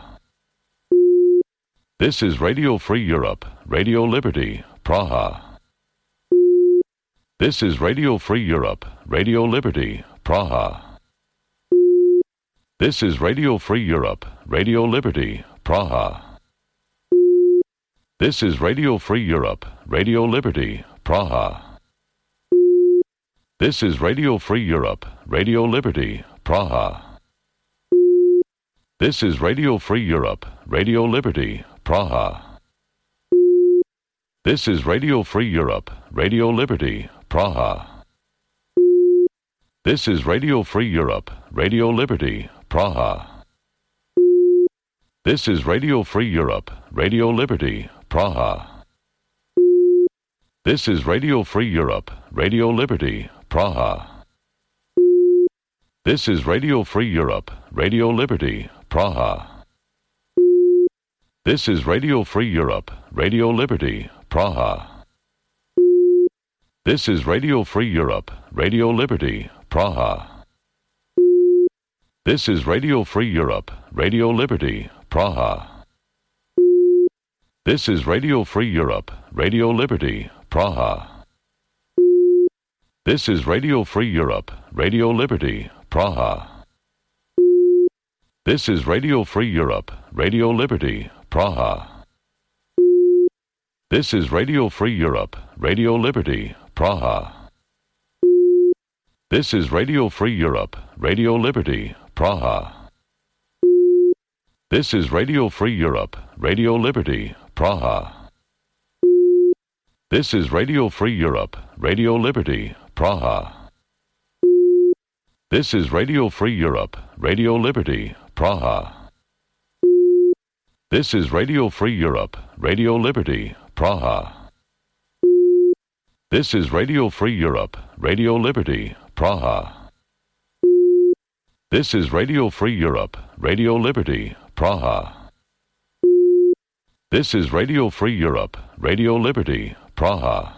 This is Radio Free Europe, Radio Liberty, Praha. This is Radio Free Europe, Radio Liberty, Praha. This is Radio Free Europe, Radio Liberty, Praha. This is Radio Free Europe, Radio Liberty, Praha. This is Radio Free Europe, Radio Liberty, Praha. This is Radio Free Europe, Radio Liberty, Praha. This is Radio Free Europe, Radio Liberty, Praha. This is Radio Free Europe, Radio Liberty, Praha. This is Radio Free Europe, Radio Liberty, Praha. This is Radio Free Europe, Radio Liberty, Praha. This is Radio Free Europe, Radio Liberty, Praha. This is Radio Free Europe, Radio Liberty, Praha. This is Radio Free Europe, Radio Liberty, Praha. This is Radio Free Europe, Radio Liberty, Praha. This is Radio Free Europe, Radio Liberty, Praha. This is Radio Free Europe, Radio Liberty, Praha. This is Radio Free Europe, Radio Liberty, Praha. This is Radio Free Europe, Radio Liberty, Praha. This is Radio Free Europe, Radio Liberty, Praha. This is Radio Free Europe, Radio Liberty, Praha. This is Radio Free Europe, Radio Liberty, Praha. This is Radio Free Europe, Radio Liberty, Praha. This is Radio Free Europe, Radio Liberty, Praha. This is Radio Free Europe, Radio Liberty, Praha. This is Radio Free Europe, Radio Liberty, Praha. This is Radio Free Europe, Radio Liberty, Praha.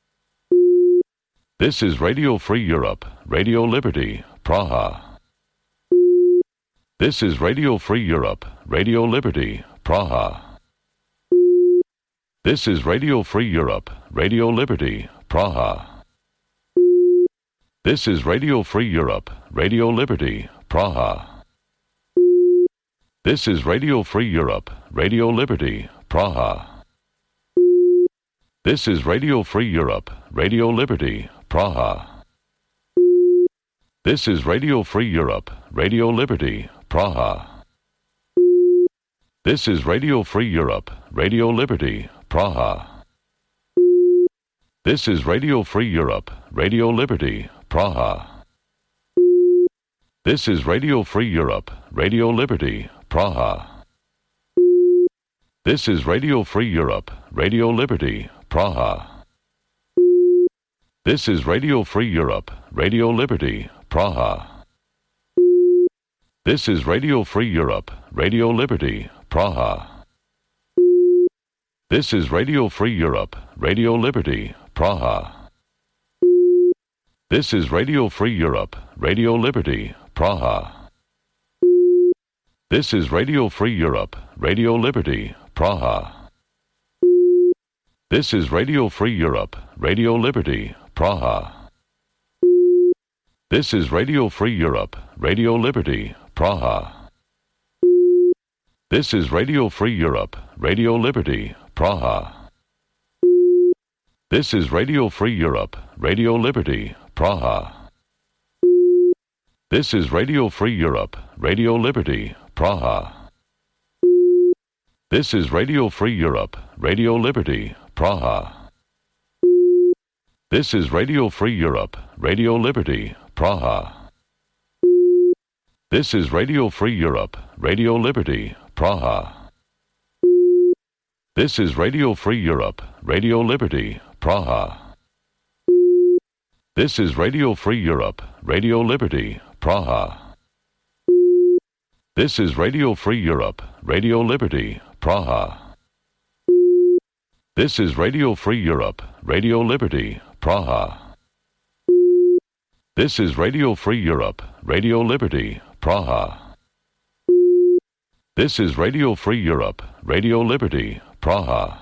This is Radio Free Europe, Radio Liberty, Praha. This is Radio Free Europe, Radio Liberty, Praha. This is Radio Free Europe, Radio Liberty, Praha. This is Radio Free Europe, Radio Liberty, Praha. This is Radio Free Europe, Radio Liberty, Praha. This is Radio Free Europe, Radio Liberty, Praha. This is Radio Free Europe, Radio Liberty, Praha. This is Radio Free Europe, Radio Liberty, Praha. This is Radio Free Europe, Radio Liberty, Praha. This is Radio Free Europe, Radio Liberty, Praha. This is Radio Free Europe, Radio Liberty, Praha. This is Radio Free Europe, Radio Liberty, Praha. This is Radio Free Europe, Radio Liberty, Praha. This is Radio Free Europe, Radio Liberty, Praha. This is Radio Free Europe, Radio Liberty, Praha. This is Radio Free Europe, Radio Liberty, Praha. This is Radio Free Europe, Radio Liberty, Praha. This is Radio Free Europe, Radio Liberty, Praha. This is Radio Free Europe, Radio Liberty, Praha. This is Radio Free Europe, Radio Liberty, Praha. This is Radio Free Europe, Radio Liberty, Praha. This is Radio Free Europe, Radio Liberty, Praha. This is Radio Free Europe, Radio Liberty, Praha. This is Radio Free Europe, Radio Liberty, Praha. This is Radio Free Europe, Radio Liberty, Praha. This is Radio Free Europe, Radio Liberty, Praha. This is Radio Free Europe, Radio Liberty, Praha. This is Radio Free Europe, Radio Liberty, Praha. This is Radio Free Europe, Radio Liberty, Praha. This is Radio Free Europe, Radio Liberty, Praha.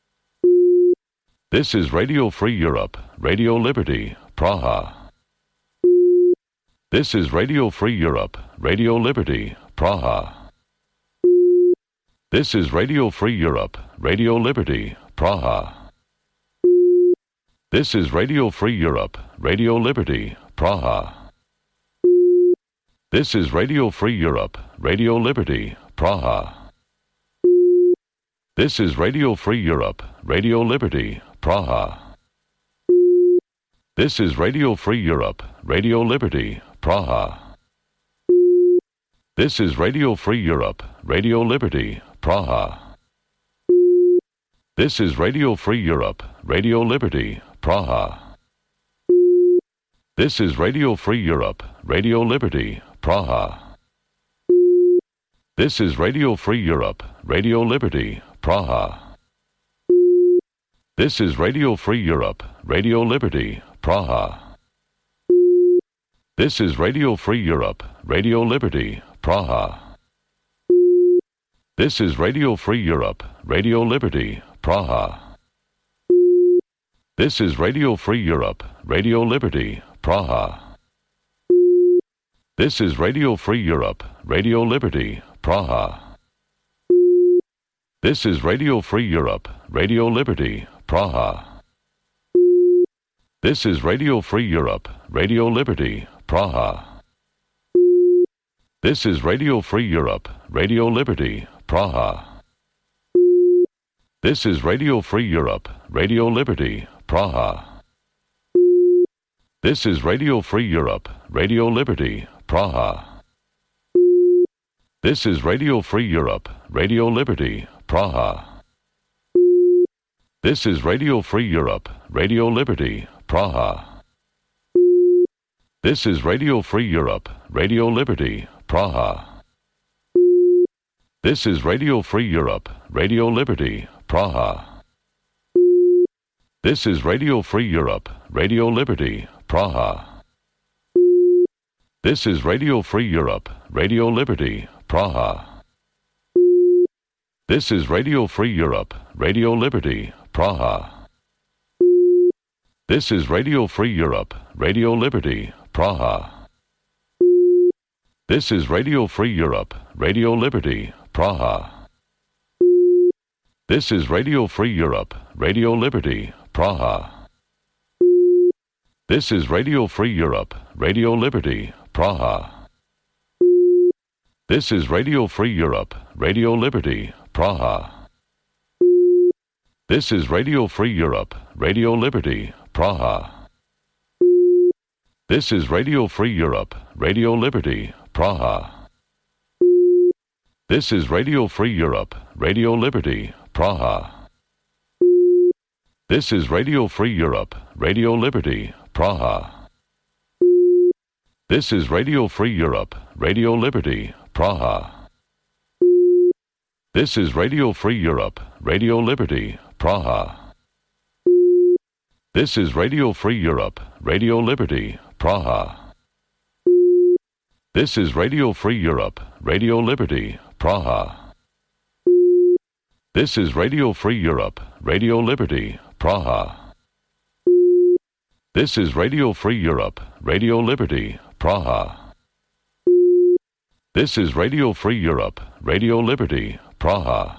This is Radio Free Europe, Radio Liberty, Praha. This is Radio Free Europe, Radio Liberty, Praha. This is Radio Free Europe, Radio Liberty, Praha. This is Radio Free Europe, Radio Liberty, Praha. This is Radio Free Europe, Radio Liberty, Praha. This is Radio Free Europe, Radio Liberty, Praha. This is Radio Free Europe, Radio Liberty, Praha. This is Radio Free Europe, Radio Liberty, Praha. This is Radio Free Europe, Radio Liberty, Praha. This is Radio Free Europe, Radio Liberty, Praha. This is Radio Free Europe, Radio Liberty, Praha. This is Radio Free Europe, Radio Liberty, Praha. This is Radio Free Europe, Radio Liberty, Praha. This is Radio Free Europe, Radio Liberty, Praha. This is Radio Free Europe, Radio Liberty, Praha. This is Radio Free Europe, Radio Liberty, Praha. This is Radio Free Europe, Radio Liberty, Praha. This is Radio Free Europe, Radio Liberty, Praha. This is Radio Free Europe, Radio Liberty, Praha. This is Radio Free Europe, Radio Liberty, Praha. This is Radio Free Europe, Radio Liberty, Praha. This is Radio Free Europe, Radio Liberty, Praha. This is Radio Free Europe, Radio Liberty, Praha. This is Radio Free Europe, Radio Liberty, Praha. This is Radio Free Europe, Radio Liberty, Praha. This is Radio Free Europe, Radio Liberty, Praha. This is Radio Free Europe, Radio Liberty, Praha. This is Radio Free Europe, Radio Liberty, Praha. This is Radio Free Europe, Radio Liberty, Praha. This is Radio Free Europe, Radio Liberty, Praha. This is Radio Free Europe, Radio Liberty, Praha. This is Radio Free Europe, Radio Liberty, Praha. This is Radio Free Europe, Radio Liberty, Praha. This is Radio Free Europe, Radio Liberty, Praha. This is Radio Free Europe, Radio Liberty, Praha. This is Radio Free Europe, Radio Liberty, Praha. This is Radio Free Europe, Radio Liberty, Praha. This is Radio Free Europe, Radio Liberty, Praha. This is Radio Free Europe, Radio Liberty, Praha. This is Radio Free Europe, Radio Liberty, Praha. This is Radio Free Europe, Radio Liberty, Praha. This is Radio Free Europe, Radio Liberty, Praha. This is Radio Free Europe, Radio Liberty, Praha. This is Radio Free Europe, Radio Liberty, Praha.